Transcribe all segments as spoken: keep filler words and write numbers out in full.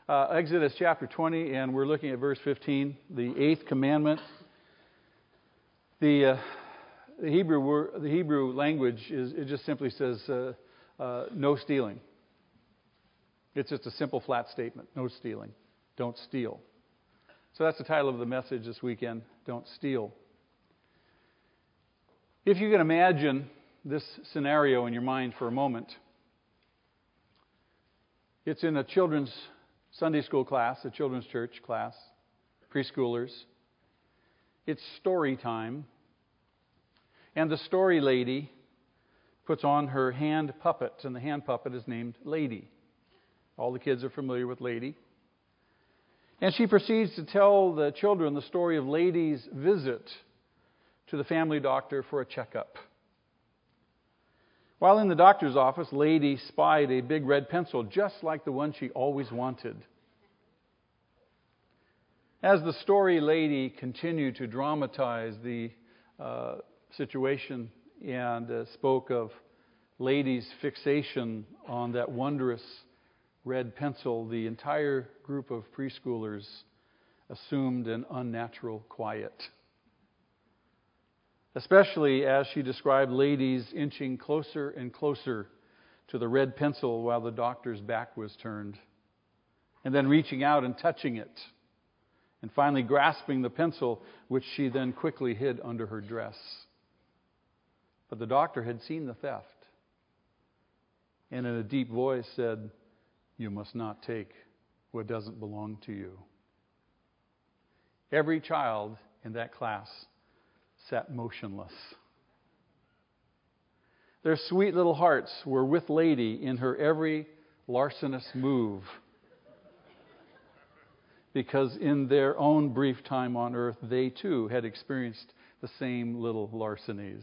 Uh, Exodus chapter twenty, and we're looking at verse fifteen, the eighth commandment. The, uh, the Hebrew word, the Hebrew language is it just simply says uh, uh, no stealing. It's just a simple, flat statement: no stealing, don't steal. So that's the title of the message this weekend: Don't Steal. If you can imagine this scenario in your mind for a moment, it's in a children's Sunday school class, a children's church class, preschoolers. It's story time. And the story lady puts on her hand puppet, and the hand puppet is named Lady. All the kids are familiar with Lady. And she proceeds to tell the children the story of Lady's visit to the family doctor for a checkup. While in the doctor's office, Lady spied a big red pencil just like the one she always wanted. As the story lady continued to dramatize the uh, situation and uh, spoke of Lady's fixation on that wondrous red pencil, the entire group of preschoolers assumed an unnatural quiet. Especially as she described Lady's inching closer and closer to the red pencil while the doctor's back was turned, and then reaching out and touching it, and finally grasping the pencil, which she then quickly hid under her dress. But the doctor had seen the theft, and in a deep voice said, "You must not take what doesn't belong to you." Every child in that class sat motionless. Their sweet little hearts were with Lady in her every larcenous move, because in their own brief time on earth, they too had experienced the same little larcenies.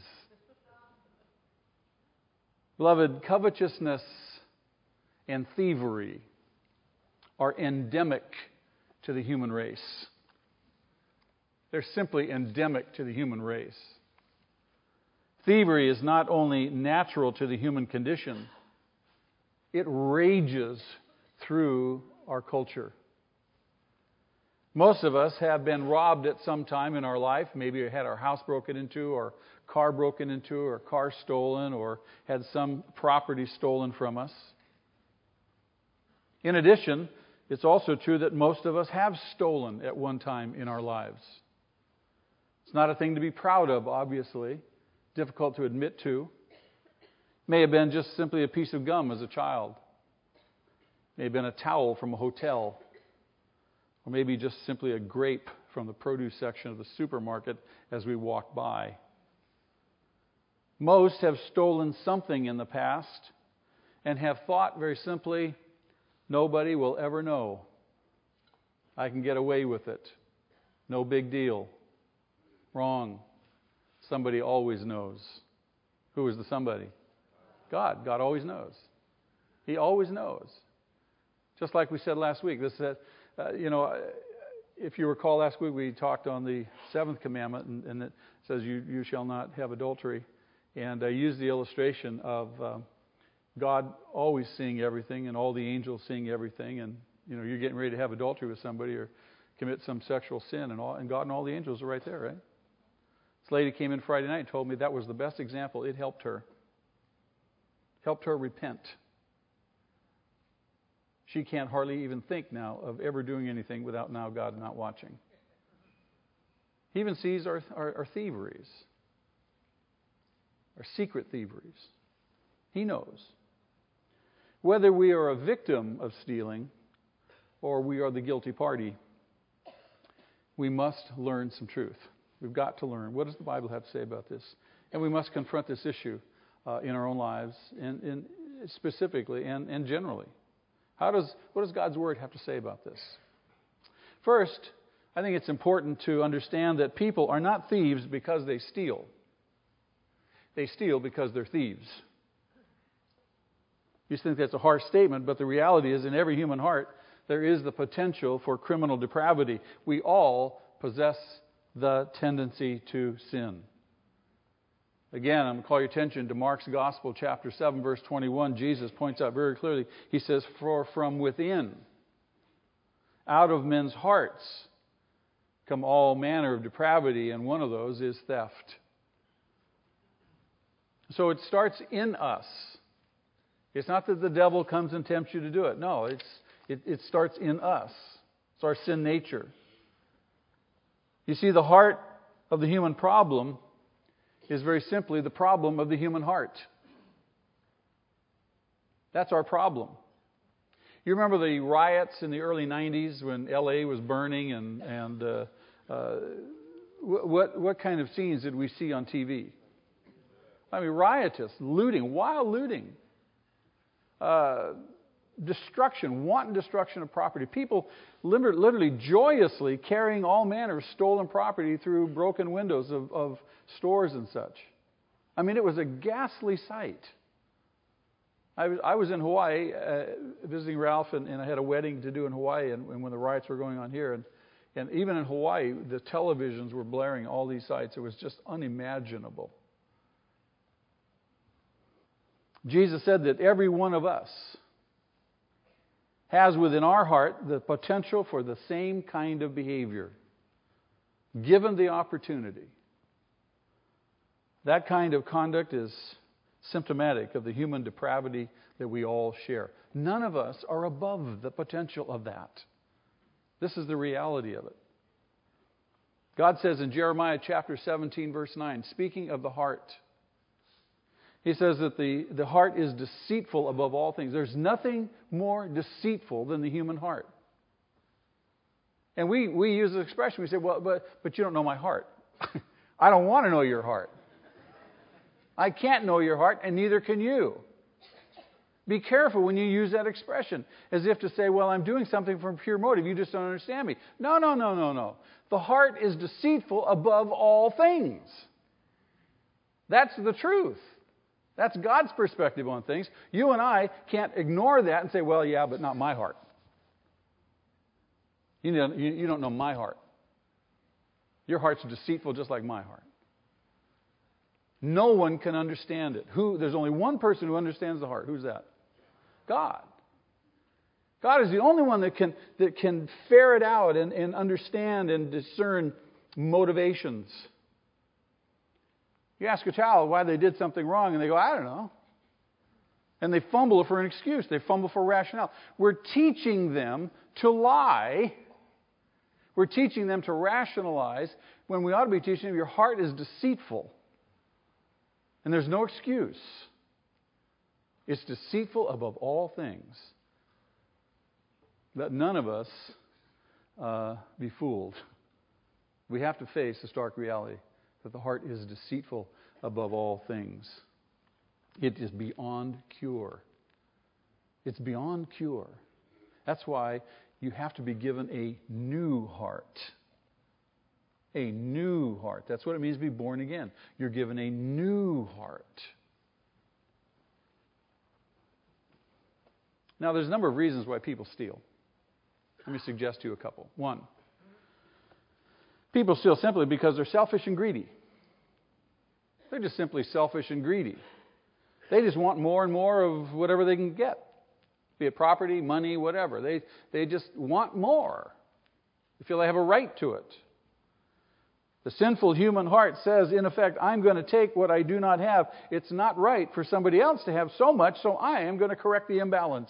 Beloved, covetousness and thievery are endemic to the human race. They're simply endemic to the human race. Thievery is not only natural to the human condition, it rages through our culture. Most of us have been robbed at some time in our life. Maybe we had our house broken into, or car broken into, or car stolen, or had some property stolen from us. In addition, it's also true that most of us have stolen at one time in our lives. It's not a thing to be proud of, obviously. Difficult to admit to. May have been just simply a piece of gum as a child. May have been a towel from a hotel. Or maybe just simply a grape from the produce section of the supermarket as we walk by. Most have stolen something in the past and have thought very simply, nobody will ever know. I can get away with it. No big deal. Wrong. Somebody always knows. Who is the somebody? God. God always knows. He always knows. Just like we said last week. This, uh, uh, you know, if you recall last week, we talked on the seventh commandment, and, and it says, you, you shall not have adultery. And I used the illustration of uh, God always seeing everything and all the angels seeing everything. And, you know, you're getting ready to have adultery with somebody or commit some sexual sin, and, all, and God and all the angels are right there, right? This lady came in Friday night and told me that was the best example. It helped her. Helped her repent. She can't hardly even think now of ever doing anything without now God not watching. He even sees our, our, our thieveries. Our secret thieveries. He knows. Whether we are a victim of stealing or we are the guilty party, we must learn some truth. We've got to learn. What does the Bible have to say about this? And we must confront this issue uh, in our own lives, and, and specifically and, and generally. How does what does God's Word have to say about this? First, I think it's important to understand that people are not thieves because they steal. They steal because they're thieves. You think that's a harsh statement, but the reality is in every human heart, there is the potential for criminal depravity. We all possess the tendency to sin. Again, I'm going to call your attention to Mark's Gospel, chapter seven, verse twenty-one. Jesus points out very clearly, he says, for from within Out of men's hearts come all manner of depravity, and one of those is theft. So it starts in us. It's not that the devil comes and tempts you to do it. No, it's it, it starts in us. It's our sin nature. You see, the heart of the human problem is very simply the problem of the human heart. That's our problem. You remember the riots in the early nineties when L A was burning, and and uh, uh, what what kind of scenes did we see on T V? I mean, riotous, looting, wild looting, uh, destruction, wanton destruction of property. People literally joyously carrying all manner of stolen property through broken windows of, of stores and such. I mean, it was a ghastly sight. I was, I was in Hawaii uh, visiting Ralph, and, and I had a wedding to do in Hawaii, and, and when the riots were going on here, and, and even in Hawaii, the televisions were blaring all these sights. It was just unimaginable. Jesus said that every one of us has within our heart the potential for the same kind of behavior, given the opportunity. That kind of conduct is symptomatic of the human depravity that we all share. None of us are above the potential of that. This is the reality of it. God says in Jeremiah chapter seventeen, verse nine, speaking of the heart, He says that the, the heart is deceitful above all things. There's nothing more deceitful than the human heart. And we, we use the expression, we say, well, but, but you don't know my heart. I don't want to know your heart. I can't know your heart, and neither can you. Be careful when you use that expression, as if to say, well, I'm doing something from pure motive. You just don't understand me. No, no, no, no, no. The heart is deceitful above all things. That's the truth. That's God's perspective on things. You and I can't ignore that and say, well, yeah, but not my heart. You know, you, you don't know my heart. Your heart's deceitful just like my heart. No one can understand it. Who? There's only one person who understands the heart. Who's that? God. God is the only one that can, that can ferret out and, and understand and discern motivations. You ask a child why they did something wrong, and they go, I don't know. And they fumble for an excuse. They fumble for rationale. We're teaching them to lie. We're teaching them to rationalize when we ought to be teaching them your heart is deceitful. And there's no excuse. It's deceitful above all things. Let none of us uh, be fooled. We have to face the stark reality that the heart is deceitful above all things. It is beyond cure. It's beyond cure. That's why you have to be given a new heart. A new heart. That's what it means to be born again. You're given a new heart. Now, there's a number of reasons why people steal. Let me suggest to you a couple. One, people steal simply because they're selfish and greedy. They're just simply selfish and greedy. They just want more and more of whatever they can get. Be it property, money, whatever. They, they just want more. They feel they have a right to it. The sinful human heart says, in effect, I'm going to take what I do not have. It's not right for somebody else to have so much, so I am going to correct the imbalance.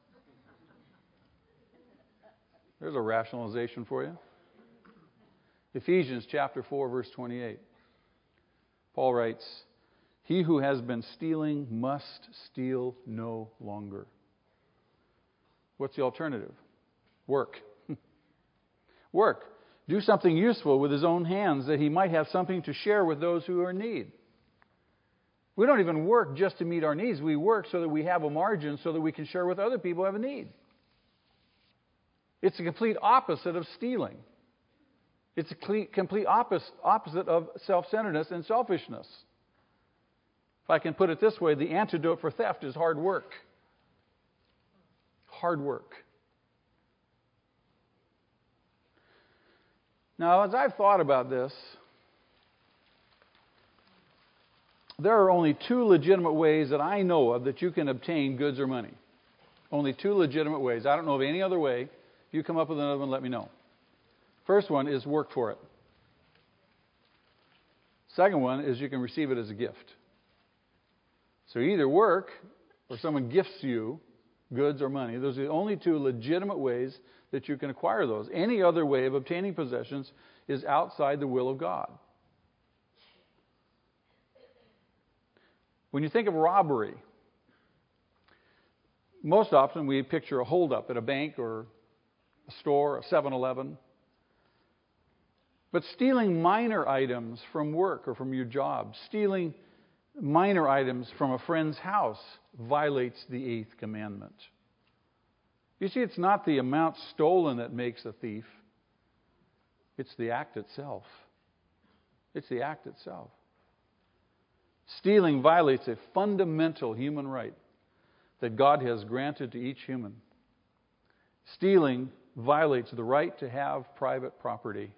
There's a rationalization for you. Ephesians chapter four, verse twenty-eight. Paul writes, he who has been stealing must steal no longer. What's the alternative? Work. Work. Do something useful with his own hands that he might have something to share with those who are in need. We don't even work just to meet our needs. We work so that we have a margin so that we can share with other people who have a need. It's the complete opposite of stealing. It's a complete opposite of self-centeredness and selfishness. If I can put it this way, the antidote for theft is hard work. Hard work. Now, as I've thought about this, there are only two legitimate ways that I know of that you can obtain goods or money. Only two legitimate ways. I don't know of any other way If you come up with another one, let me know. First one is work for it. Second one is you can receive it as a gift. So either work or someone gifts you goods or money. Those are the only two legitimate ways that you can acquire those. Any other way of obtaining possessions is outside the will of God. When you think of robbery, most often we picture a holdup at a bank or a store, a seven eleven. But stealing minor items from work or from your job, stealing minor items from a friend's house violates the eighth commandment. You see, it's not the amount stolen that makes a thief. It's the act itself. It's the act itself. Stealing violates a fundamental human right that God has granted to each human. Stealing violates the right to have private property.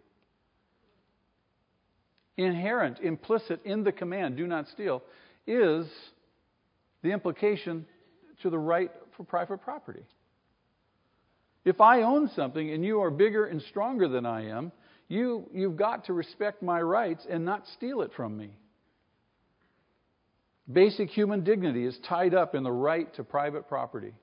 Inherent, implicit in the command, do not steal, is the implication to the right for private property. If I own something and you are bigger and stronger than I am, you, you've got to respect my rights and not steal it from me. Basic human dignity is tied up in the right to private property.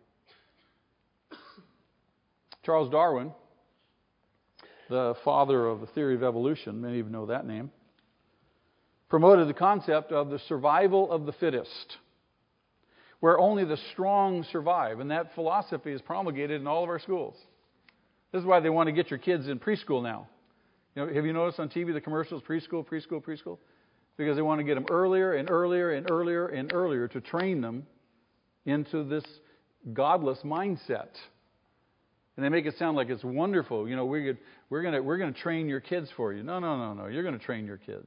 Charles Darwin, the father of the theory of evolution, many of you know that name, promoted the concept of the survival of the fittest, where only the strong survive. And that philosophy is promulgated in all of our schools. This is why they want to get your kids in preschool now. You know, have you noticed on T V the commercials, preschool, preschool, preschool? Because they want to get them earlier and earlier and earlier and earlier to train them into this godless mindset. And they make it sound like it's wonderful. You know, we're we're going to we're going to train your kids for you. No, no, no, no. You're going to train your kids.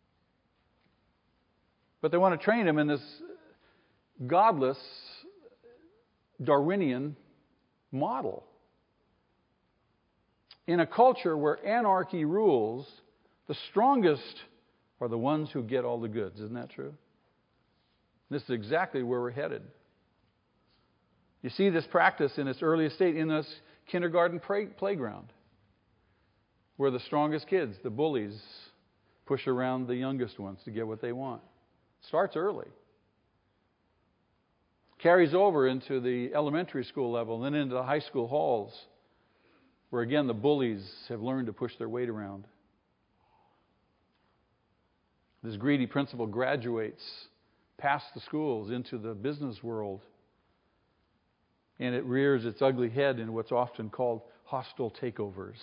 But they want to train them in this godless Darwinian model. In a culture where anarchy rules, the strongest are the ones who get all the goods. Isn't that true? This is exactly where we're headed. You see this practice in its earliest state in this kindergarten play- playground, where the strongest kids, the bullies, push around the youngest ones to get what they want. Starts early. Carries over into the elementary school level and then into the high school halls, where again the bullies have learned to push their weight around. This greedy principle graduates past the schools into the business world, and it rears its ugly head in what's often called hostile takeovers.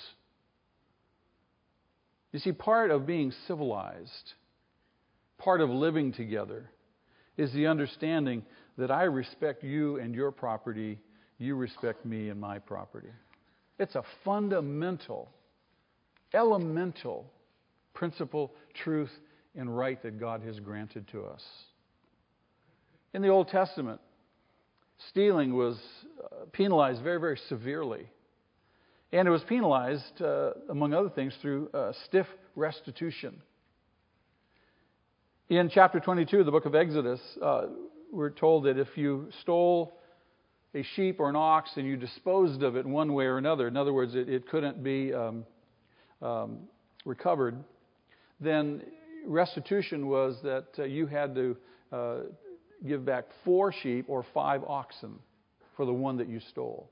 You see, part of being civilized, part of living together, is the understanding that I respect you and your property, you respect me and my property. It's a fundamental, elemental principle, truth, and right that God has granted to us. In the Old Testament, stealing was penalized very, very severely. And it was penalized, uh, among other things, through uh, stiff restitution. In chapter twenty-two of the book of Exodus, uh, we're told that if you stole a sheep or an ox and you disposed of it in one way or another, in other words, it, it couldn't be um, um, recovered, then restitution was that uh, you had to uh, give back four sheep or five oxen for the one that you stole.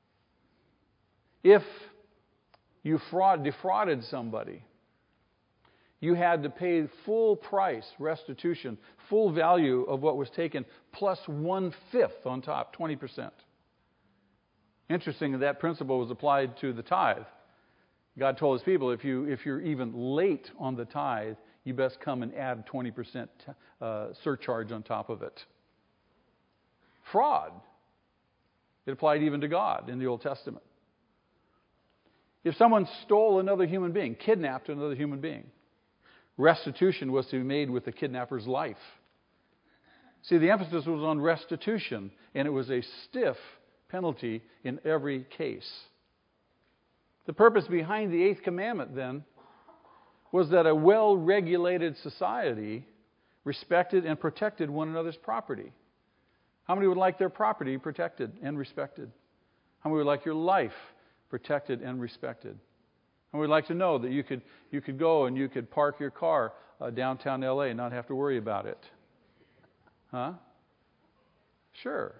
If you fraud, defrauded somebody, you had to pay full price restitution, full value of what was taken, plus one-fifth on top, twenty percent. Interesting that that principle was applied to the tithe. God told his people, if, you, if you're even late on the tithe, you best come and add twenty percent uh, surcharge on top of it. Fraud. It applied even to God in the Old Testament. If someone stole another human being, kidnapped another human being, restitution was to be made with the kidnapper's life. See, the emphasis was on restitution, and it was a stiff penalty in every case. The purpose behind the eighth commandment, then, was that a well-regulated society respected and protected one another's property. How many would like their property protected and respected? How many would like your life protected and respected. And we'd like to know that you could you could go and you could park your car uh, downtown L A and not have to worry about it. Huh? Sure.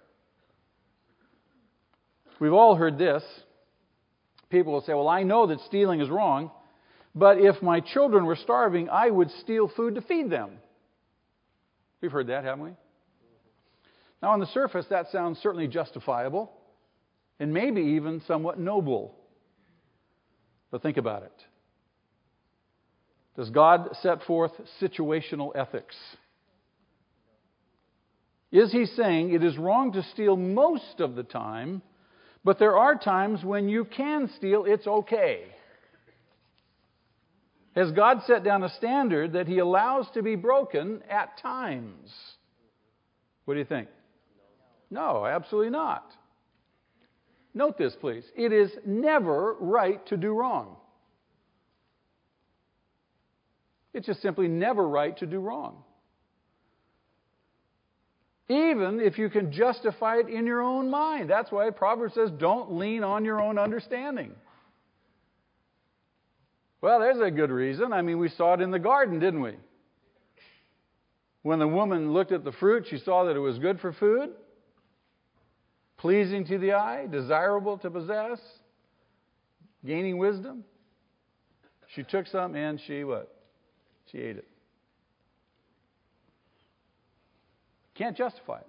We've all heard this. People will say, well, I know that stealing is wrong, but if my children were starving, I would steal food to feed them. We've heard that, haven't we? Now, on the surface, that sounds certainly justifiable and maybe even somewhat noble. But think about it. Does God set forth situational ethics? Is He saying it is wrong to steal most of the time, but there are times when you can steal, it's okay? Has God set down a standard that He allows to be broken at times? What do you think? No, absolutely not. Note this, please. It is never right to do wrong. It's just simply never right to do wrong. Even if you can justify it in your own mind. That's why Proverbs says, don't lean on your own understanding. Well, there's a good reason. I mean, we saw it in the garden, didn't we? When the woman looked at the fruit, she saw that it was good for food, pleasing to the eye, desirable to possess, gaining wisdom. She took some and she what? She ate it. Can't justify it.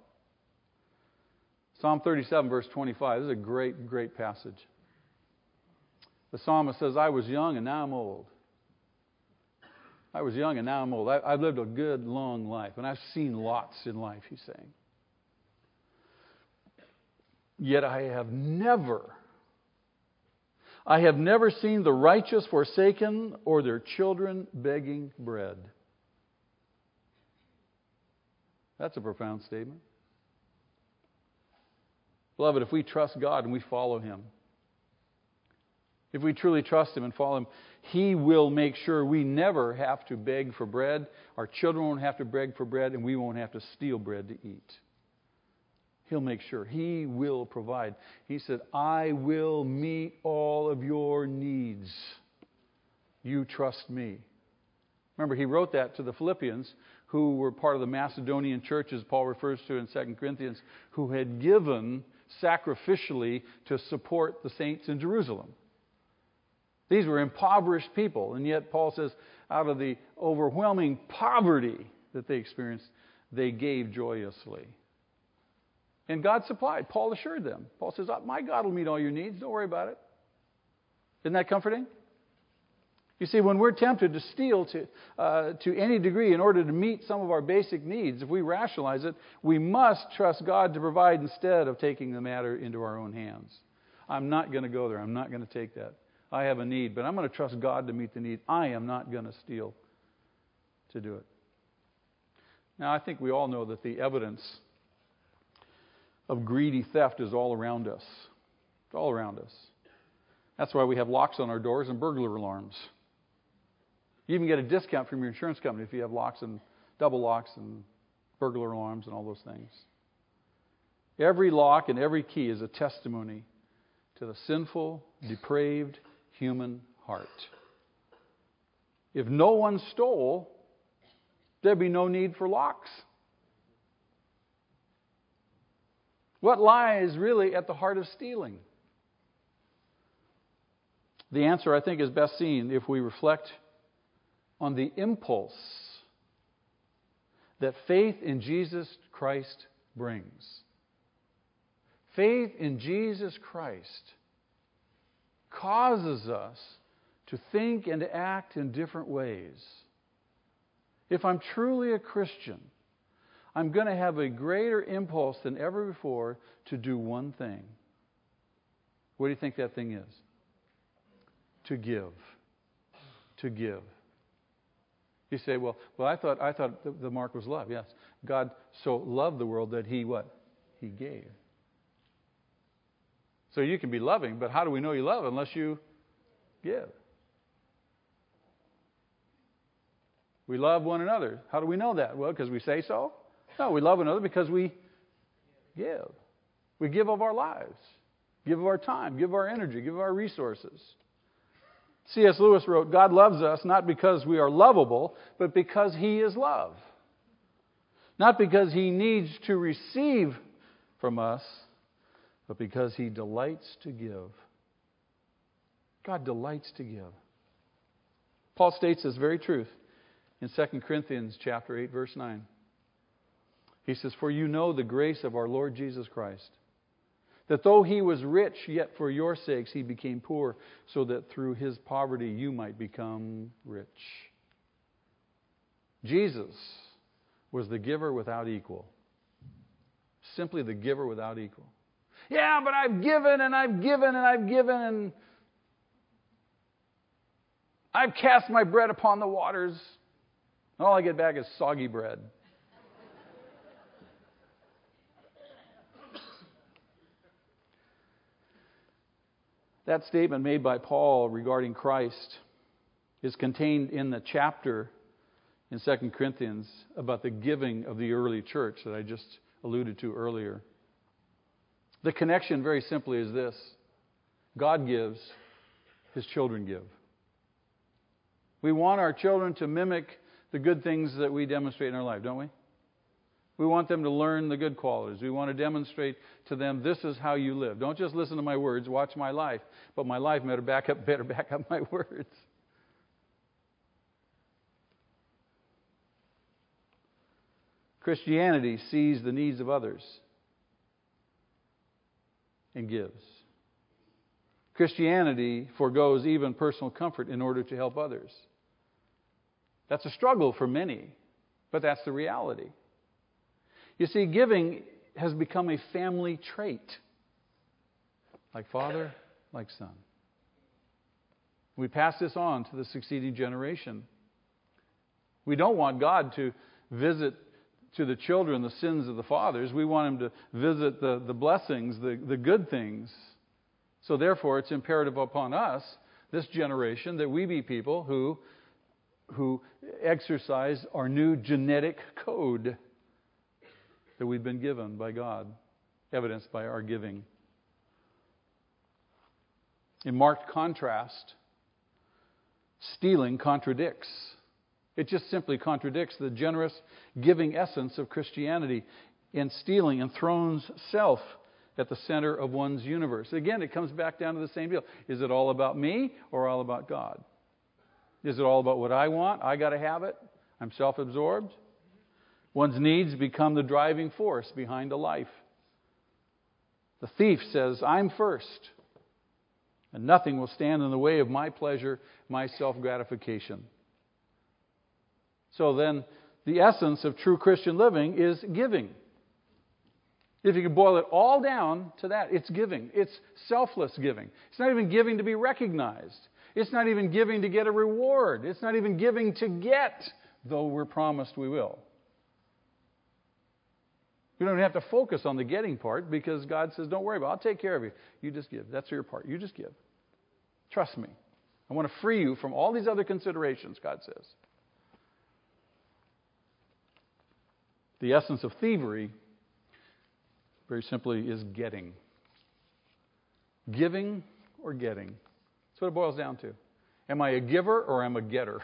Psalm thirty-seven, verse twenty-five. This is a great, great passage. The psalmist says, I was young and now I'm old. I was young and now I'm old. I, I've lived a good, long life. And I've seen lots in life, he's saying. Yet I have never, I have never seen the righteous forsaken or their children begging bread. That's a profound statement. Beloved, if we trust God and we follow Him, if we truly trust Him and follow Him, He will make sure we never have to beg for bread. Our children won't have to beg for bread, and we won't have to steal bread to eat. He'll make sure. He will provide. He said, I will meet all of your needs. You trust me. Remember, he wrote that to the Philippians, who were part of the Macedonian churches, Paul refers to in Second Corinthians, who had given sacrificially to support the saints in Jerusalem. These were impoverished people, and yet Paul says, out of the overwhelming poverty that they experienced, they gave joyously. And God supplied. Paul assured them. Paul says, my God will meet all your needs. Don't worry about it. Isn't that comforting? You see, when we're tempted to steal to, uh, to any degree in order to meet some of our basic needs, if we rationalize it, we must trust God to provide instead of taking the matter into our own hands. I'm not going to go there. I'm not going to take that. I have a need, but I'm going to trust God to meet the need. I am not going to steal to do it. Now, I think we all know that the evidence of greedy theft is all around us. It's all around us. That's why we have locks on our doors and burglar alarms. You even get a discount from your insurance company if you have locks and double locks and burglar alarms and all those things. Every lock and every key is a testimony to the sinful, depraved human heart. If no one stole, there'd be no need for locks. What lies really at the heart of stealing? The answer, I think, is best seen if we reflect on the impulse that faith in Jesus Christ brings. Faith in Jesus Christ causes us to think and to act in different ways. If I'm truly a Christian, I'm going to have a greater impulse than ever before to do one thing. What do you think that thing is? To give. To give. You say, well, well, I thought I thought the, the mark was love. Yes. God so loved the world that He what? He gave. So you can be loving, but how do we know you love unless you give? We love one another. How do we know that? Well, because we say so? No, we love one another because we give. We give of our lives. Give of our time, give of our energy, give of our resources. C S Lewis wrote, God loves us not because we are lovable, but because He is love. Not because He needs to receive from us, but because He delights to give. God delights to give. Paul states this very truth in Second Corinthians chapter eight, verse nine. He says, for you know the grace of our Lord Jesus Christ, that though He was rich, yet for your sakes He became poor, so that through His poverty you might become rich. Jesus was the giver without equal. Simply the giver without equal. Yeah, but I've given and I've given and I've given and I've cast my bread upon the waters. And all I get back is soggy bread. That statement made by Paul regarding Christ is contained in the chapter in Second Corinthians about the giving of the early church that I just alluded to earlier. The connection, very simply, is this. God gives, His children give. We want our children to mimic the good things that we demonstrate in our life, don't we? We want them to learn the good qualities. We want to demonstrate to them, this is how you live. Don't just listen to my words, watch my life. But my life better back up, better back up my words. Christianity sees the needs of others and gives. Christianity forgoes even personal comfort in order to help others. That's a struggle for many, but that's the reality. You see, giving has become a family trait. Like father, like son. We pass this on to the succeeding generation. We don't want God to visit to the children the sins of the fathers. We want Him to visit the, the blessings, the, the good things. So therefore, it's imperative upon us, this generation, that we be people who, who exercise our new genetic code that we've been given by God, evidenced by our giving. In marked contrast, stealing contradicts. It just simply contradicts the generous giving essence of Christianity. In stealing enthrones self at the center of one's universe. Again, it comes back down to the same deal. Is it all about me or all about God? Is it all about what I want? I got to have it. I'm self-absorbed. One's needs become the driving force behind a life. The thief says, I'm first. And nothing will stand in the way of my pleasure, my self-gratification. So then, the essence of true Christian living is giving. If you can boil it all down to that, it's giving. It's selfless giving. It's not even giving to be recognized. It's not even giving to get a reward. It's not even giving to get, though we're promised we will. We don't have to focus on the getting part because God says, don't worry about it. I'll take care of you. You just give. That's your part. You just give. Trust me. I want to free you from all these other considerations, God says. The essence of thievery, very simply, is getting. Giving or getting. That's what it boils down to. Am I a giver or am I a getter?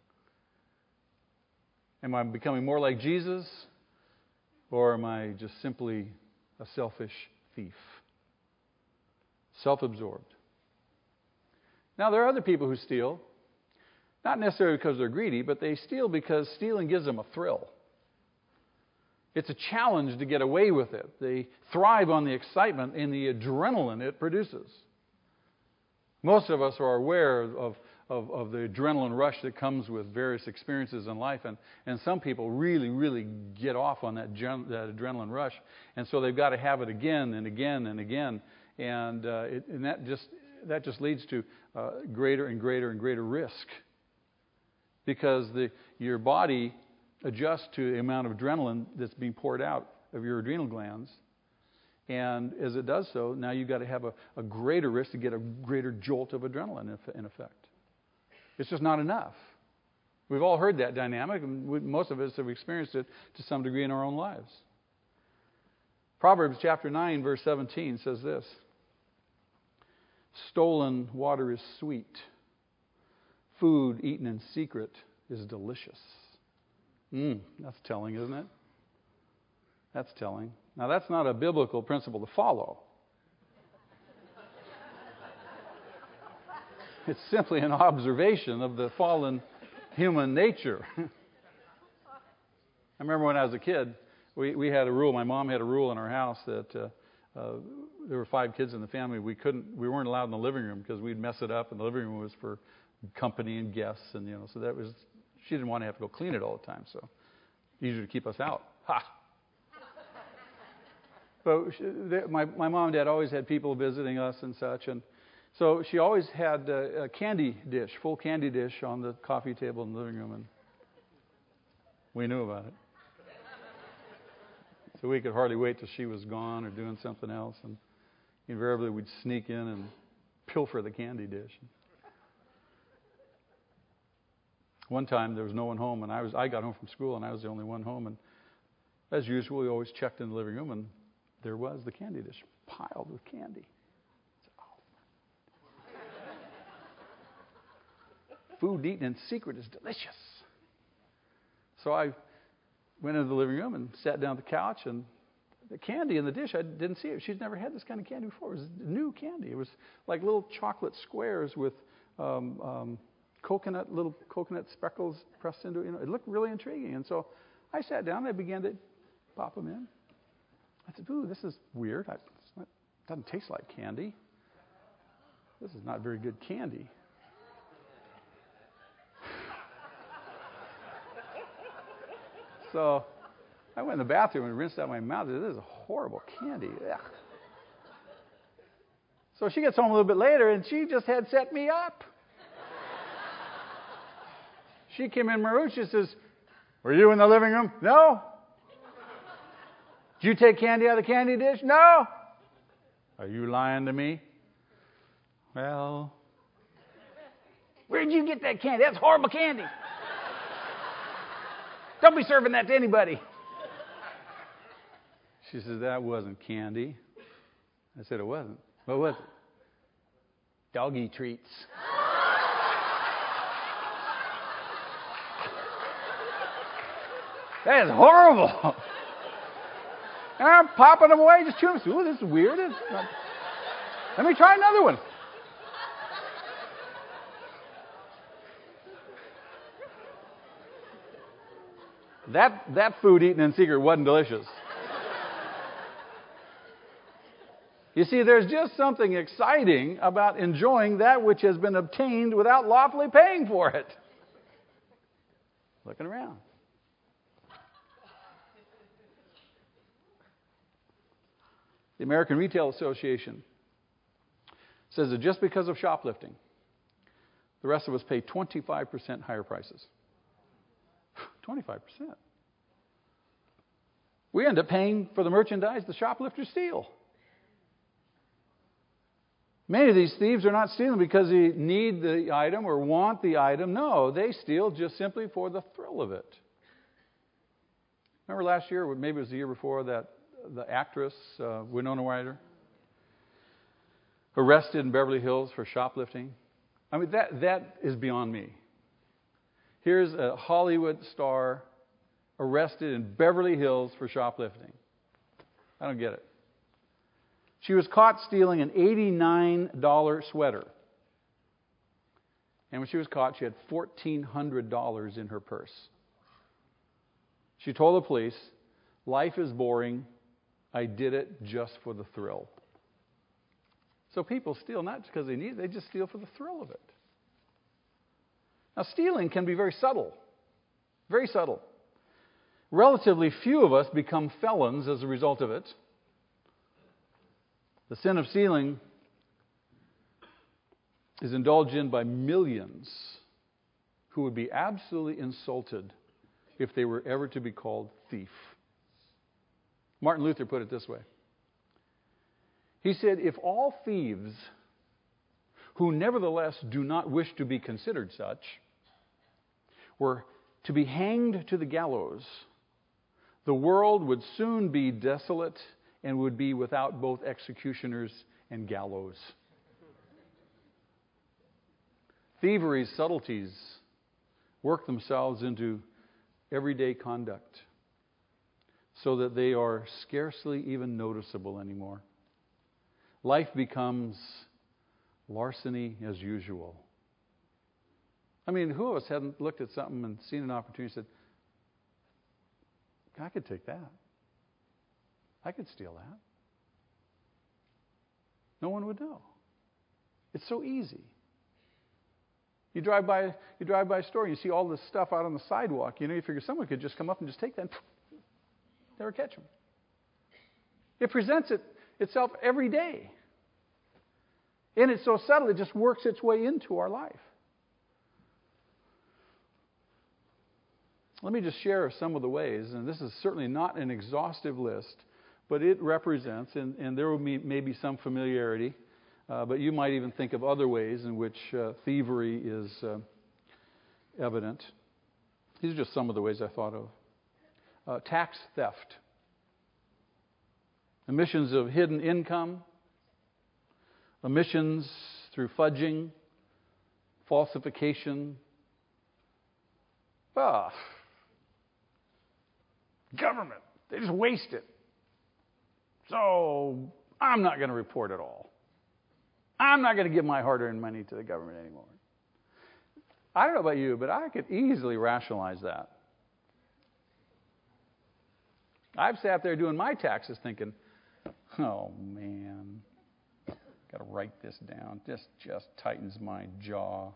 Am I becoming more like Jesus? Or am I just simply a selfish thief? Self-absorbed. Now, there are other people who steal, not necessarily because they're greedy, but they steal because stealing gives them a thrill. It's a challenge to get away with it. They thrive on the excitement and the adrenaline it produces. Most of us are aware of, of, of the adrenaline rush that comes with various experiences in life. And, and some people really, really get off on that, gen, that adrenaline rush. And so they've got to have it again and again and again. And, uh, it, and that just that just leads to uh, greater and greater and greater risk. Because the, your body adjusts to the amount of adrenaline that's being poured out of your adrenal glands. And as it does so, now you've got to have a, a greater risk to get a greater jolt of adrenaline in effect. It's just not enough. We've all heard that dynamic, and we, most of us have experienced it to some degree in our own lives. Proverbs chapter nine, verse seventeen says this. Stolen water is sweet. Food eaten in secret is delicious. Mm, that's telling, isn't it? That's telling. Now, that's not a biblical principle to follow. It's simply an observation of the fallen human nature. I remember when I was a kid, we, we had a rule. My mom had a rule in our house that uh, uh, there were five kids in the family. We couldn't, we weren't allowed in the living room because we'd mess it up, and the living room was for company and guests, and you know, so that was. She didn't want to have to go clean it all the time, so easier to keep us out. Ha! But she, they, my my mom and dad always had people visiting us and such, and so she always had a, a candy dish, full candy dish on the coffee table in the living room, and we knew about it. So we could hardly wait till she was gone or doing something else, and invariably we'd sneak in and pilfer the candy dish. One time there was no one home, and I was I got home from school, and I was the only one home, and as usual, we always checked in the living room, and there was the candy dish piled with candy. Food eaten in secret is delicious. So I went into the living room and sat down at the couch, and the candy in the dish, I didn't see it. She'd never had this kind of candy before. It was new candy. It was like little chocolate squares with um, um, coconut, little coconut speckles pressed into it. You know, it looked really intriguing. And so I sat down and I began to pop them in. I said, ooh, this is weird. I, it's not, it doesn't taste like candy. This is not very good candy. So I went in the bathroom and rinsed out my mouth. I said, this is horrible candy. Ugh. So she gets home a little bit later, and she just had set me up. She came in my room. She says, were you in the living room? No. Did you take candy out of the candy dish? No. Are you lying to me? Well, where did you get that candy? That's horrible candy. Don't be serving that to anybody. She says, that wasn't candy. I said, it wasn't. What was it? Doggy treats. That is horrible. And I'm popping them away, just chewing them. Ooh, this is weird. It's not... Let me try another one. That that food eaten in secret wasn't delicious. You see, there's just something exciting about enjoying that which has been obtained without lawfully paying for it. Looking around. The American Retail Association says that just because of shoplifting, the rest of us pay twenty-five percent higher prices. twenty-five percent. We end up paying for the merchandise the shoplifters steal. Many of these thieves are not stealing because they need the item or want the item. No, they steal just simply for the thrill of it. Remember last year, or maybe it was the year before, that the actress, uh, Winona Ryder, arrested in Beverly Hills for shoplifting? I mean, that that is beyond me. Here's a Hollywood star arrested in Beverly Hills for shoplifting. I don't get it. She was caught stealing an eighty-nine dollars sweater. And when she was caught, she had fourteen hundred dollars in her purse. She told the police, life is boring. I did it just for the thrill. So people steal not because they need it, they just steal for the thrill of it. Now, stealing can be very subtle. Very subtle. Relatively few of us become felons as a result of it. The sin of stealing is indulged in by millions who would be absolutely insulted if they were ever to be called thief. Martin Luther put it this way. He said, if all thieves who nevertheless do not wish to be considered such were to be hanged to the gallows, the world would soon be desolate and would be without both executioners and gallows. Thievery's subtleties work themselves into everyday conduct so that they are scarcely even noticeable anymore. Life becomes larceny as usual. I mean, who of us hadn't looked at something and seen an opportunity and said, I could take that. I could steal that. No one would know. It's so easy. You drive by, you drive by a store, and you see all this stuff out on the sidewalk. You know, you figure someone could just come up and just take that and never catch them. It presents it, itself every day. And it's so subtle, it just works its way into our life. Let me just share some of the ways, and this is certainly not an exhaustive list, but it represents, and, and there will be maybe some familiarity, uh, but you might even think of other ways in which uh, thievery is uh, evident. These are just some of the ways I thought of. Uh, tax theft. Omissions of hidden income. Omissions through fudging. Falsification. Ah, government. They just waste it. So I'm not going to report at all. I'm not going to give my hard-earned money to the government anymore. I don't know about you, but I could easily rationalize that. I've sat there doing my taxes thinking, oh, man, got to write this down. This just tightens my jaw.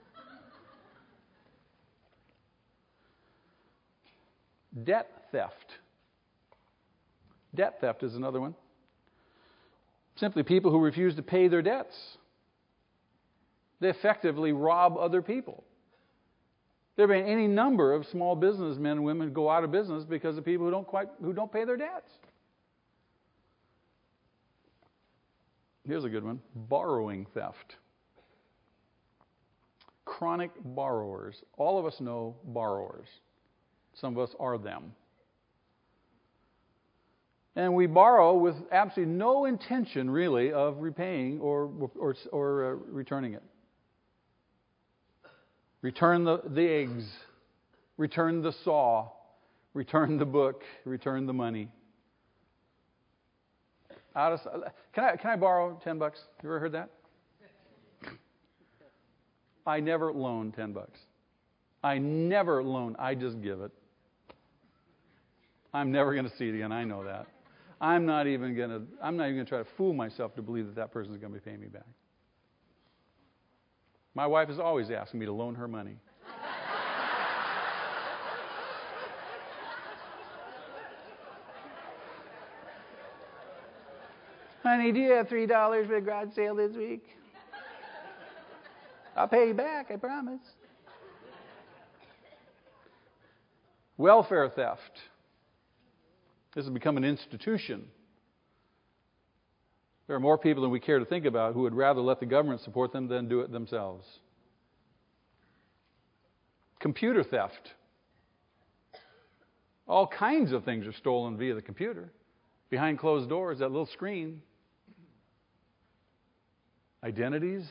Debt theft. Debt theft is another one. Simply people who refuse to pay their debts. They effectively rob other people. There have been any number of small businessmen and women go out of business because of people who don't quite who don't pay their debts. Here's a good one. Borrowing theft. Chronic borrowers. All of us know borrowers. Some of us are them. And we borrow with absolutely no intention, really, of repaying or or, or uh, returning it. Return the, the eggs. Return the saw. Return the book. Return the money. Out of, can I can I borrow ten bucks? You ever heard that? I never loan ten bucks. I never loan. I just give it. I'm never going to see it again. I know that. I'm not even going to. I'm not even going to try to fool myself to believe that that person is going to be paying me back. My wife is always asking me to loan her money. Honey, do you have three dollars for the garage sale this week? I'll pay you back. I promise. Welfare theft. This has become an institution. There are more people than we care to think about who would rather let the government support them than do it themselves. Computer theft. All kinds of things are stolen via the computer. Behind closed doors, that little screen. Identities.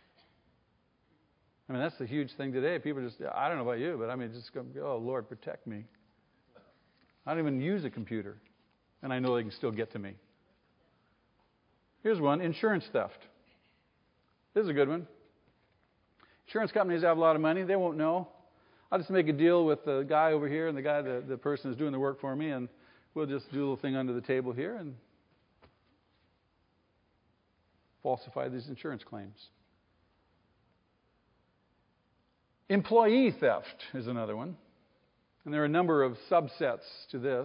I mean, that's the huge thing today. People just, I don't know about you, but I mean, just go, oh, Lord, protect me. I don't even use a computer, and I know they can still get to me. Here's one, insurance theft. This is a good one. Insurance companies have a lot of money. They won't know. I'll just make a deal with the guy over here and the guy, the, the person who's doing the work for me, and we'll just do a little thing under the table here and falsify these insurance claims. Employee theft is another one. And there are a number of subsets to this.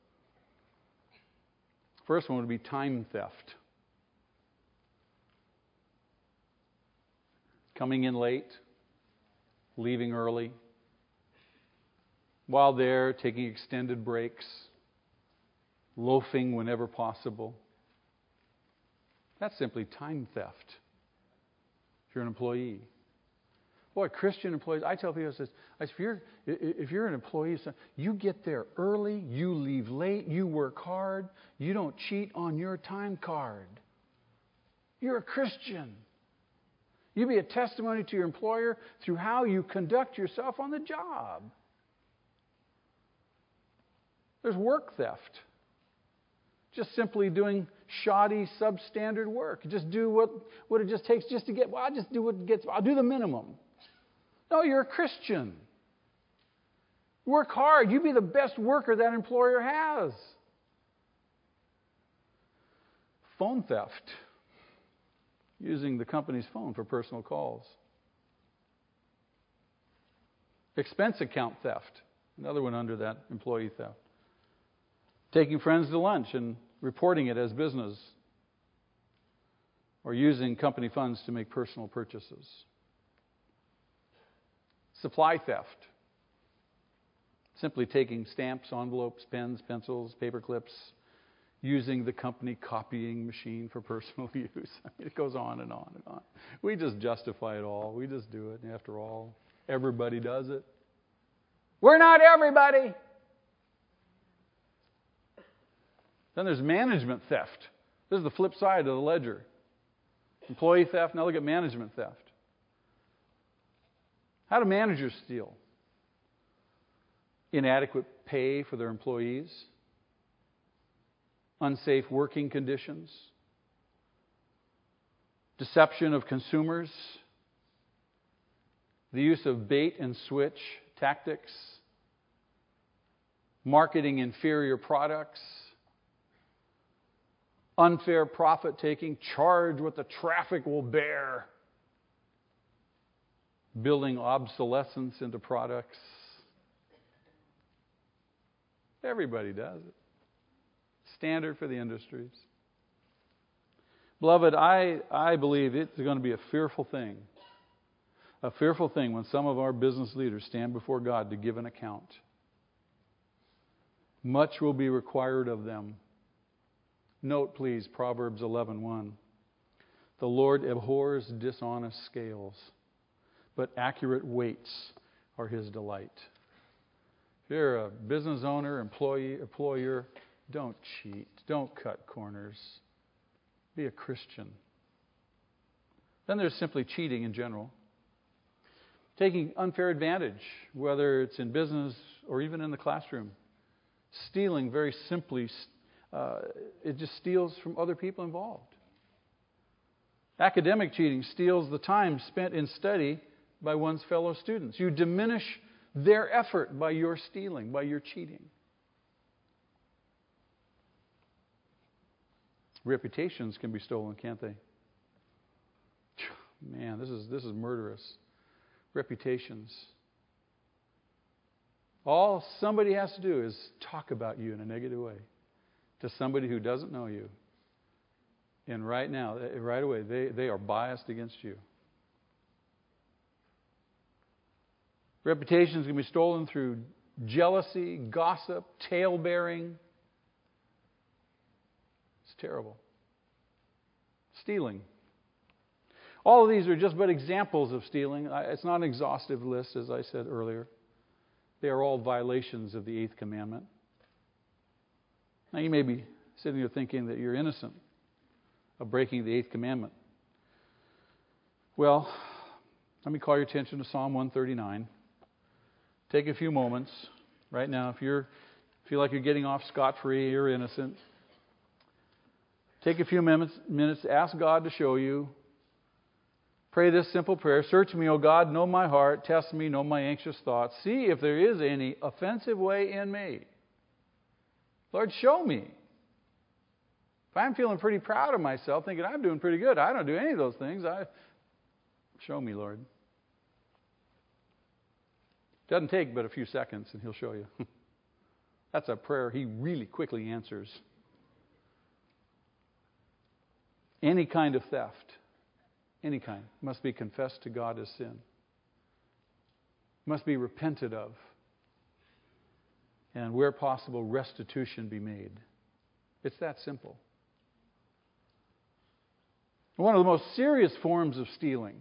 First one would be time theft. Coming in late, leaving early, while there, taking extended breaks, loafing whenever possible. That's simply time theft if you're an employee. Boy, Christian employees, I tell people, this, if you're, if you're an employee, you get there early, you leave late, you work hard, you don't cheat on your time card. You're a Christian. You be a testimony to your employer through how you conduct yourself on the job. There's work theft. Just simply doing shoddy, substandard work. Just do what, what it just takes just to get, well, I'll just do what gets, I'll do the minimum. No, you're a Christian. Work hard. You be the best worker that employer has. Phone theft. Using the company's phone for personal calls. Expense account theft. Another one under that, employee theft. Taking friends to lunch and reporting it as business. Or using company funds to make personal purchases. Supply theft. Simply taking stamps, envelopes, pens, pencils, paper clips, using the company copying machine for personal use. I mean, it goes on and on and on. We just justify it all. We just do it. And after all, everybody does it. We're not everybody. Then there's management theft. This is the flip side of the ledger. Employee theft. Now look at management theft. How do managers steal? Inadequate pay for their employees. Unsafe working conditions. Deception of consumers. The use of bait and switch tactics. Marketing inferior products. Unfair profit taking. Charge what the traffic will bear. Building obsolescence into products. Everybody does it. Standard for the industries. Beloved, I, I believe it's going to be a fearful thing. A fearful thing when some of our business leaders stand before God to give an account. Much will be required of them. Note, please, Proverbs eleven one. The Lord abhors dishonest scales, but accurate weights are His delight. If you're a business owner, employee, employer, don't cheat. Don't cut corners. Be a Christian. Then there's simply cheating in general. Taking unfair advantage, whether it's in business or even in the classroom. Stealing, very simply, uh, it just steals from other people involved. Academic cheating steals the time spent in study by one's fellow students. You diminish their effort by your stealing, by your cheating. Reputations can be stolen, can't they? Man, this is this is murderous. Reputations. All somebody has to do is talk about you in a negative way to somebody who doesn't know you. And right now, right away, they, they are biased against you. Reputations can be stolen through jealousy, gossip, tale-bearing. It's terrible. Stealing. All of these are just but examples of stealing. It's not an exhaustive list, as I said earlier. They are all violations of the eighth commandment. Now, you may be sitting here thinking that you're innocent of breaking the eighth commandment. Well, let me call your attention to Psalm one thirty-nine. Take a few moments right now. If you feel like you're getting off scot-free, you're innocent. Take a few minutes, minutes to ask God to show you. Pray this simple prayer. Search me, O God, know my heart. Test me, know my anxious thoughts. See if there is any offensive way in me. Lord, show me. If I'm feeling pretty proud of myself, thinking I'm doing pretty good, I don't do any of those things. I Show me, Lord. Doesn't take but a few seconds and He'll show you. That's a prayer He really quickly answers. Any kind of theft, any kind, must be confessed to God as sin. Must be repented of. And where possible, restitution be made. It's that simple. One of the most serious forms of stealing,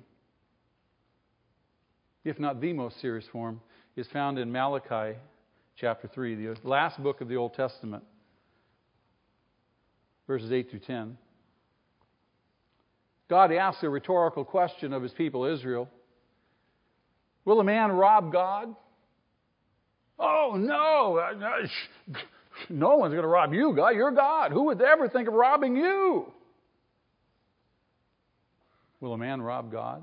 if not the most serious form, is found in Malachi chapter three, the last book of the Old Testament, verses eight through ten. God asks a rhetorical question of his people, Israel. Will a man rob God? Oh, no. No one's going to rob you, God. You're God. Who would ever think of robbing you? Will a man rob God?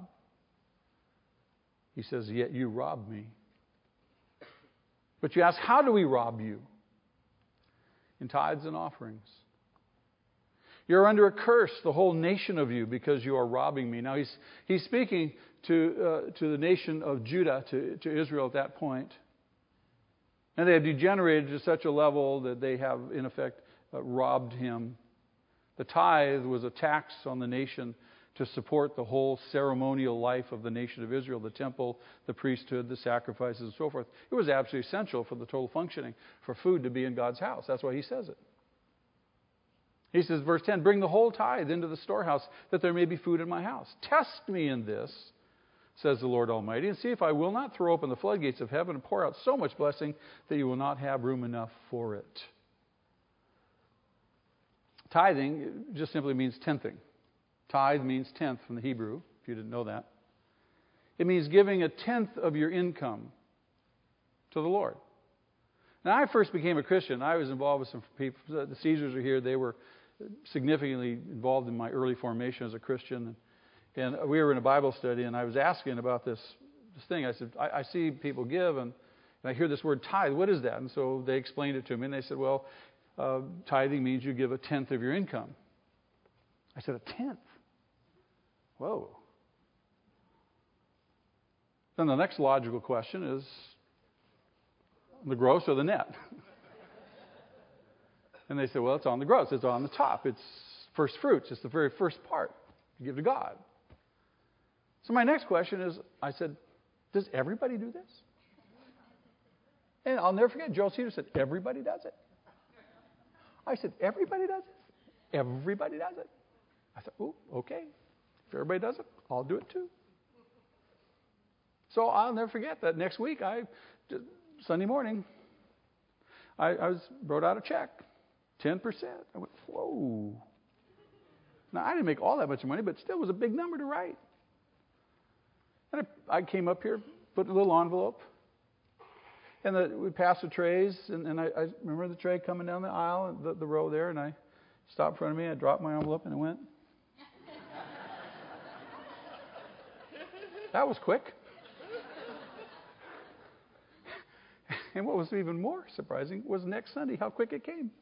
He says, yet you rob me. But you ask, how do we rob you? In tithes and offerings. You're under a curse, the whole nation of you, because you are robbing me. Now, he's, he's speaking to, uh, to the nation of Judah, to, to Israel at that point. And they have degenerated to such a level that they have, in effect, uh, robbed him. The tithe was a tax on the nation to support the whole ceremonial life of the nation of Israel, the temple, the priesthood, the sacrifices, and so forth. It was absolutely essential for the total functioning, for food to be in God's house. That's why he says it. He says, verse ten, bring the whole tithe into the storehouse, that there may be food in my house. Test me in this, says the Lord Almighty, and see if I will not throw open the floodgates of heaven and pour out so much blessing that you will not have room enough for it. Tithing just simply means tenthing. Tithe means tenth from the Hebrew, if you didn't know that. It means giving a tenth of your income to the Lord. Now, I first became a Christian. I was involved with some people. The Caesars are here. They were significantly involved in my early formation as a Christian. And we were in a Bible study, and I was asking about this, this thing. I said, I, I see people give, and, and I hear this word tithe. What is that? And so they explained it to me, and they said, well, uh, tithing means you give a tenth of your income. I said, a tenth? Whoa. Then the next logical question is the gross or the net? And they said, well, it's on the gross. It's on the top. It's first fruits. It's the very first part you give to God. So my next question is, I said, does everybody do this? And I'll never forget, Joel Cedar said, everybody does it. I said, everybody does it? Everybody does it. I said, oh, okay. If everybody does it, I'll do it too. So I'll never forget that next week, I Sunday morning, I, I was wrote out a check, ten percent. I went, whoa. Now, I didn't make all that much money, but still was a big number to write. And I, I came up here, put a little envelope, and the, we passed the trays, and, and I, I remember the tray coming down the aisle, the, the row there, and I stopped in front of me, I dropped my envelope, and I went. That was quick. And what was even more surprising was next Sunday how quick it came.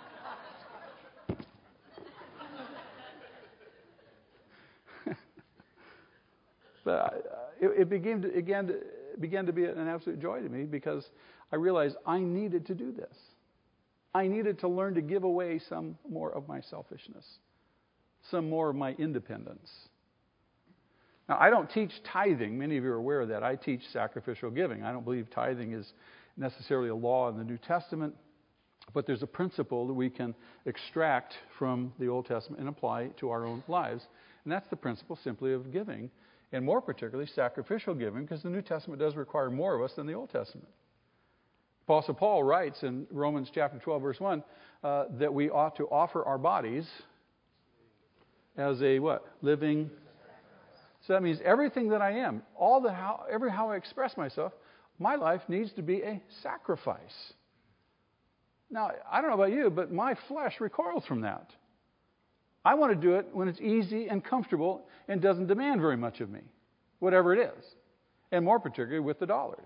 But uh, it, it, began to, it, began to, it began to be an absolute joy to me because I realized I needed to do this. I needed to learn to give away some more of my selfishness, some more of my independence. Now, I don't teach tithing. Many of you are aware of that. I teach sacrificial giving. I don't believe tithing is necessarily a law in the New Testament, but there's a principle that we can extract from the Old Testament and apply to our own lives. And that's the principle simply of giving, and more particularly sacrificial giving, because the New Testament does require more of us than the Old Testament. Apostle Paul writes in Romans chapter twelve, verse one, uh, that we ought to offer our bodies as a what? Living. So that means everything that I am, all the how, every how I express myself, my life needs to be a sacrifice. Now, I don't know about you, but my flesh recoils from that. I want to do it when it's easy and comfortable and doesn't demand very much of me, whatever it is, and more particularly with the dollars.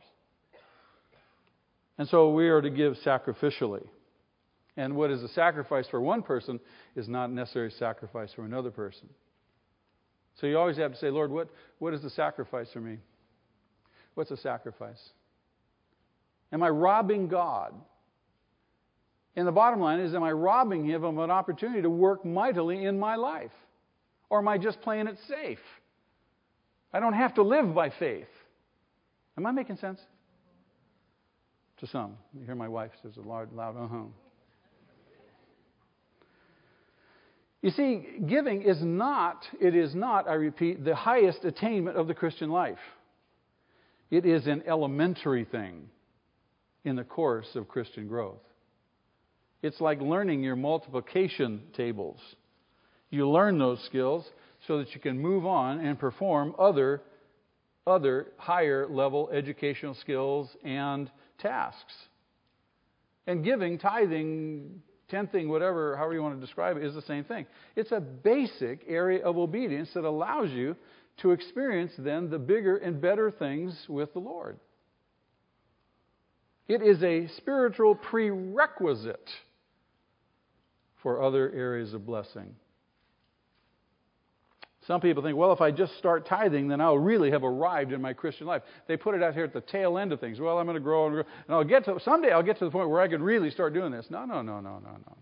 And so we are to give sacrificially. And what is a sacrifice for one person is not necessarily a sacrifice for another person. So you always have to say, Lord, what, what is the sacrifice for me? What's a sacrifice? Am I robbing God? And the bottom line is, am I robbing Him of an opportunity to work mightily in my life? Or am I just playing it safe? I don't have to live by faith. Am I making sense? To some. You hear my wife says a loud, loud uh-huh. You see, giving is not, it is not, I repeat, the highest attainment of the Christian life. It is an elementary thing in the course of Christian growth. It's like learning your multiplication tables. You learn those skills so that you can move on and perform other, other higher level educational skills and tasks. And giving, tithing, tenthing, whatever, however you want to describe it, is the same thing. It's a basic area of obedience that allows you to experience then the bigger and better things with the Lord. It is a spiritual prerequisite for other areas of blessing. Some people think, well, if I just start tithing, then I'll really have arrived in my Christian life. They put it out here at the tail end of things. Well, I'm going to grow and grow, and I'll get to someday I'll get to the point where I can really start doing this. No, no, no, no, no, no.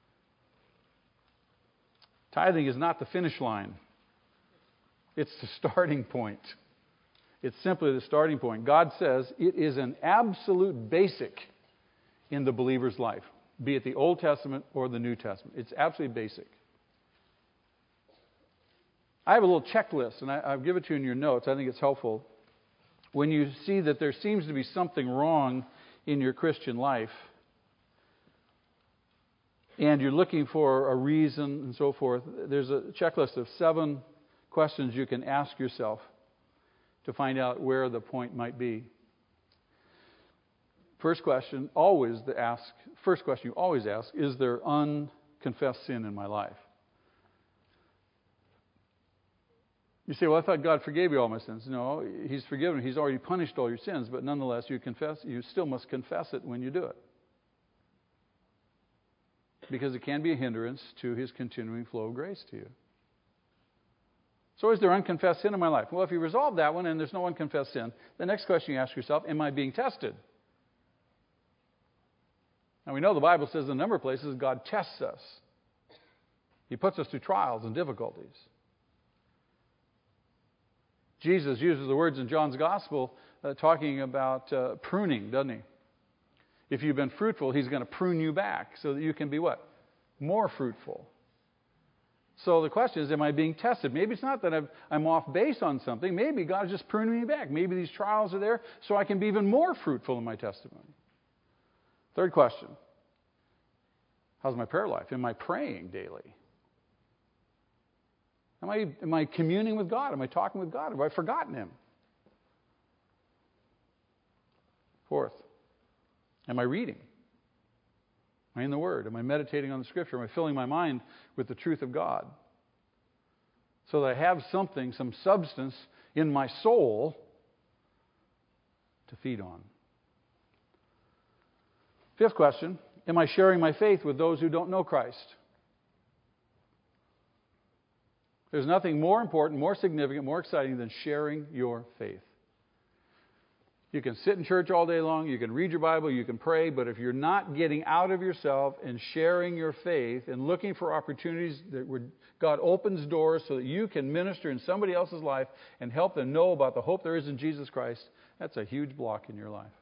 Tithing is not the finish line. It's the starting point. It's simply the starting point. God says it is an absolute basic in the believer's life, be it the Old Testament or the New Testament. It's absolutely basic. I have a little checklist, and I, I'll give it to you in your notes. I think it's helpful. When you see that there seems to be something wrong in your Christian life, and you're looking for a reason and so forth, there's a checklist of seven questions you can ask yourself to find out where the point might be. First question, always the ask. First question you always ask: is there unconfessed sin in my life? You say, well, I thought God forgave you all my sins. No, He's forgiven. He's already punished all your sins, but nonetheless, you confess. You still must confess it when you do it, because it can be a hindrance to His continuing flow of grace to you. So is there unconfessed sin in my life? Well, if you resolve that one and there's no unconfessed sin, the next question you ask yourself, am I being tested? Now, we know the Bible says in a number of places God tests us. He puts us through trials and difficulties. Jesus uses the words in John's Gospel uh, talking about uh, pruning, doesn't He? If you've been fruitful, He's going to prune you back so that you can be what? More fruitful. So the question is, am I being tested? Maybe it's not that I've, I'm off base on something. Maybe God is just pruning me back. Maybe these trials are there so I can be even more fruitful in my testimony. Third question, how's my prayer life? Am I praying daily? Am I, am I communing with God? Am I talking with God? Have I forgotten Him? Fourth, am I reading? Am I in the Word? Am I meditating on the Scripture? Am I filling my mind with the truth of God? So that I have something, some substance in my soul to feed on. Fifth question, am I sharing my faith with those who don't know Christ? There's nothing more important, more significant, more exciting than sharing your faith. You can sit in church all day long, you can read your Bible, you can pray, but if you're not getting out of yourself and sharing your faith and looking for opportunities that where God opens doors so that you can minister in somebody else's life and help them know about the hope there is in Jesus Christ, that's a huge block in your life.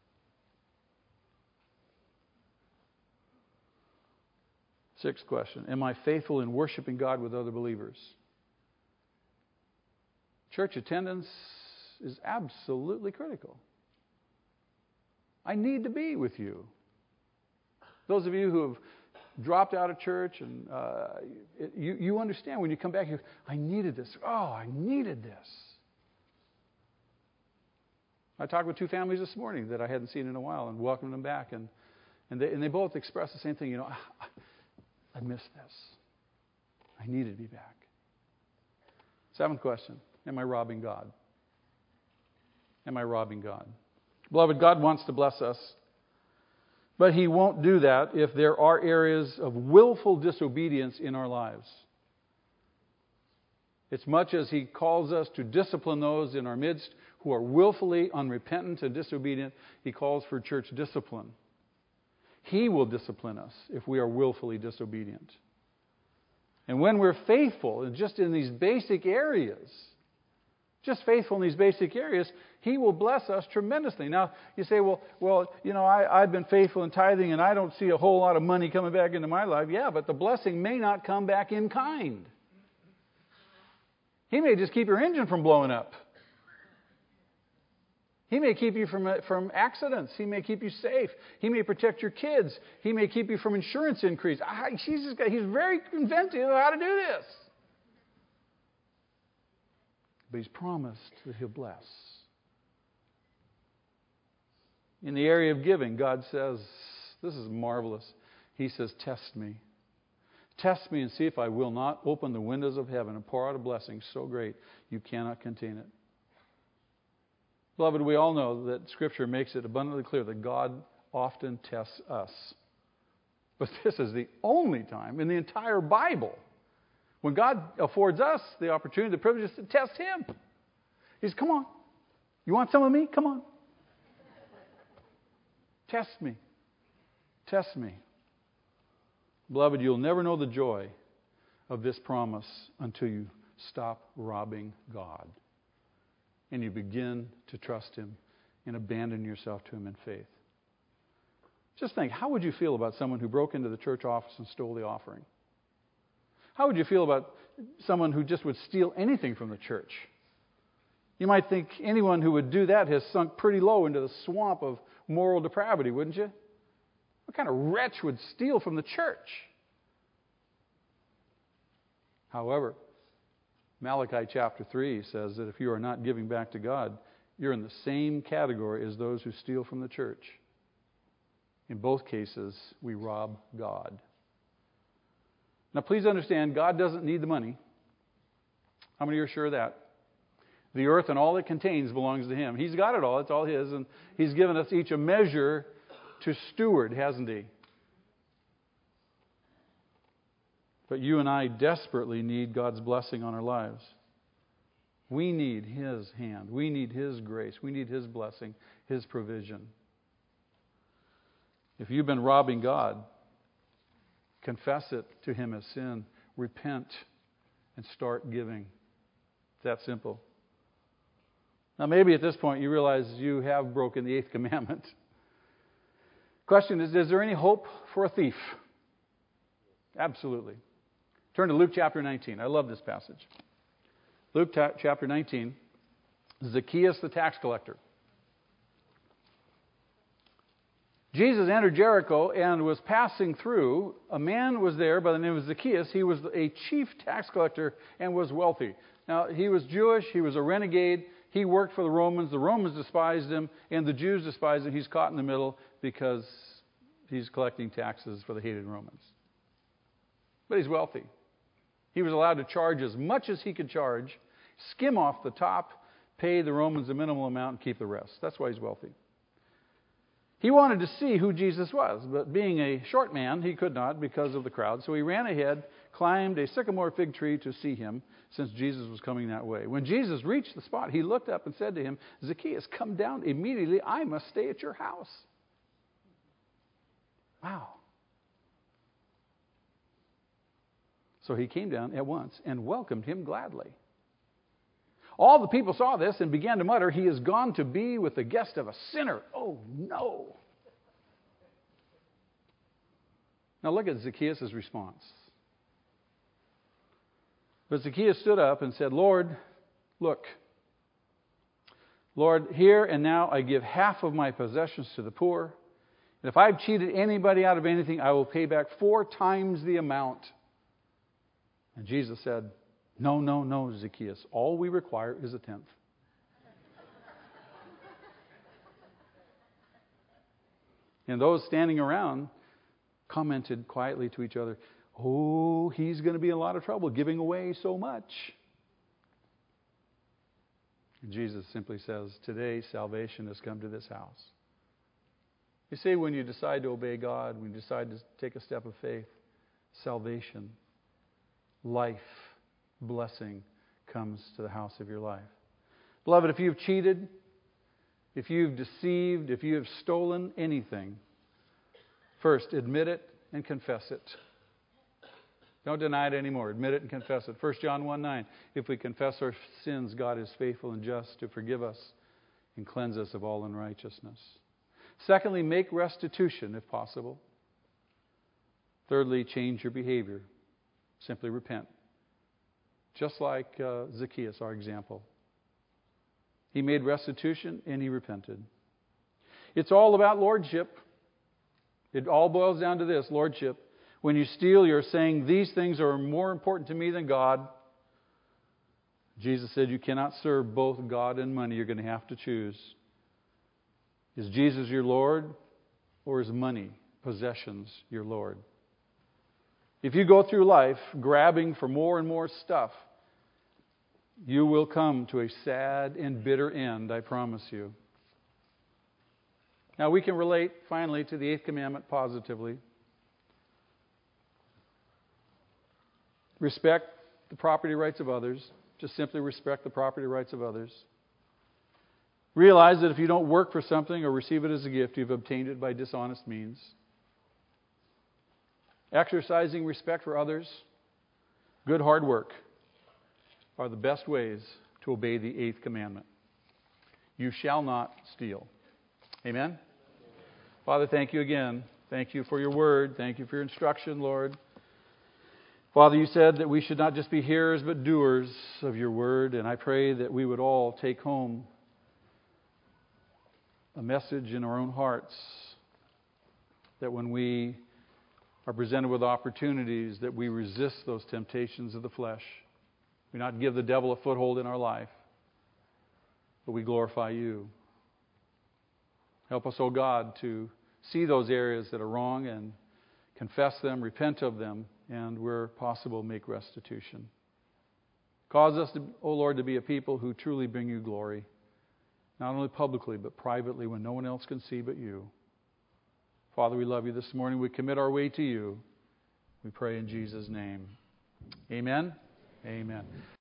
Sixth question, am I faithful in worshiping God with other believers? Church attendance is absolutely critical. I need to be with you. Those of you who have dropped out of church, and uh, it, you, you understand when you come back, you I needed this. Oh, I needed this. I talked with two families this morning that I hadn't seen in a while and welcomed them back, and and they, and they both expressed the same thing. You know, I, I missed this. I needed to be back. Seventh question, am I robbing God? Am I robbing God? Beloved, God wants to bless us, but He won't do that if there are areas of willful disobedience in our lives. As much as He calls us to discipline those in our midst who are willfully unrepentant and disobedient, He calls for church discipline. He will discipline us if we are willfully disobedient. And when we're faithful, and just in these basic areas, just faithful in these basic areas, He will bless us tremendously. Now, you say, well, well, you know, I, I've been faithful in tithing and I don't see a whole lot of money coming back into my life. Yeah, but the blessing may not come back in kind. He may just keep your engine from blowing up. He may keep you from, from accidents. He may keep you safe. He may protect your kids. He may keep you from insurance increase. I, Jesus, he's very inventive of how to do this. But He's promised that He'll bless. In the area of giving, God says, this is marvelous. He says, test me. Test me and see if I will not open the windows of heaven and pour out a blessing so great you cannot contain it. Beloved, we all know that Scripture makes it abundantly clear that God often tests us. But this is the only time in the entire Bible when God affords us the opportunity, the privilege to test Him. He says, come on. You want some of me? Come on. Test me. Test me. Beloved, you'll never know the joy of this promise until you stop robbing God and you begin to trust Him and abandon yourself to Him in faith. Just think, how would you feel about someone who broke into the church office and stole the offering? How would you feel about someone who just would steal anything from the church? You might think anyone who would do that has sunk pretty low into the swamp of moral depravity, wouldn't you? What kind of wretch would steal from the church? However, Malachi chapter three says that if you are not giving back to God, you're in the same category as those who steal from the church. In both cases, we rob God. Now, please understand, God doesn't need the money. How many are sure of that? The earth and all it contains belongs to Him. He's got it all. It's all His. And He's given us each a measure to steward, hasn't He? But you and I desperately need God's blessing on our lives. We need His hand. We need His grace. We need His blessing, His provision. If you've been robbing God, confess it to Him as sin, repent, and start giving. It's that simple. Now, maybe at this point you realize you have broken the eighth commandment. Question is, is there any hope for a thief? Absolutely. Turn to Luke chapter nineteen. I love this passage. Luke ta- chapter nineteen. Zacchaeus the tax collector. Jesus entered Jericho and was passing through. A man was there by the name of Zacchaeus. He was a chief tax collector and was wealthy. Now, he was Jewish. He was a renegade. He worked for the Romans. The Romans despised him, and the Jews despised him. He's caught in the middle because he's collecting taxes for the hated Romans. But he's wealthy. He was allowed to charge as much as he could charge, skim off the top, pay the Romans a minimal amount, and keep the rest. That's why he's wealthy. He wanted to see who Jesus was, but being a short man, he could not because of the crowd. So he ran ahead, climbed a sycamore fig tree to see him, since Jesus was coming that way. When Jesus reached the spot, he looked up and said to him, Zacchaeus, come down immediately. I must stay at your house. Wow. So he came down at once and welcomed him gladly. All the people saw this and began to mutter, he is gone to be with the guest of a sinner. Oh, no. Now look at Zacchaeus' response. But Zacchaeus stood up and said, Lord, look. Lord, here and now I give half of my possessions to the poor. And if I've cheated anybody out of anything, I will pay back four times the amount. And Jesus said, no, no, no, Zacchaeus. All we require is a tenth. And those standing around commented quietly to each other, oh, he's going to be in a lot of trouble giving away so much. And Jesus simply says, today salvation has come to this house. You see, when you decide to obey God, when you decide to take a step of faith, salvation, life, blessing comes to the house of your life. Beloved, if you've cheated, if you've deceived, if you have stolen anything, first admit it and confess it. Don't deny it anymore. Admit it and confess it. First John one nine, if we confess our sins, God is faithful and just to forgive us and cleanse us of all unrighteousness. Secondly, make restitution if possible. Thirdly, change your behavior. Simply repent. Just like uh, Zacchaeus, our example. He made restitution and he repented. It's all about lordship. It all boils down to this, lordship. When you steal, you're saying, these things are more important to me than God. Jesus said you cannot serve both God and money. You're going to have to choose. Is Jesus your Lord, or is money, possessions, your Lord? If you go through life grabbing for more and more stuff, you will come to a sad and bitter end, I promise you. Now we can relate, finally, to the eighth commandment positively. Respect the property rights of others. Just simply respect the property rights of others. Realize that if you don't work for something or receive it as a gift, you've obtained it by dishonest means. Exercising respect for others, good hard work, are the best ways to obey the eighth commandment. You shall not steal. Amen? Father, thank you again. Thank you for your word. Thank you for your instruction, Lord. Father, you said that we should not just be hearers but doers of your word, and I pray that we would all take home a message in our own hearts, that when we are presented with opportunities, that we resist those temptations of the flesh. We not give the devil a foothold in our life, but we glorify you. Help us, O God, to see those areas that are wrong and confess them, repent of them, and where possible, make restitution. Cause us, to, O Lord, to be a people who truly bring you glory, not only publicly, but privately when no one else can see but you. Father, we love you this morning. We commit our way to you. We pray in Jesus' name. Amen. Amen.